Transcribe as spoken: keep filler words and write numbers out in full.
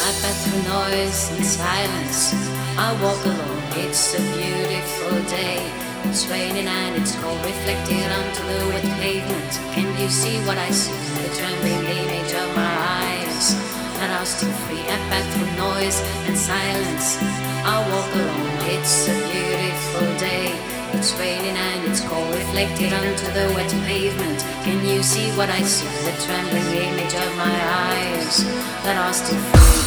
I pass through noise and silence. I walk alone, it's a beautiful day. It's raining and it's cold, reflected onto the wet pavement. Can you see what I see? The trembling image of my eyes that are still free. I pass through noise and silence. I walk alone, it's a beautiful day. It's raining and it's cold, reflected onto the wet pavement. Can you see what I see? The trembling image of my eyes that are still free.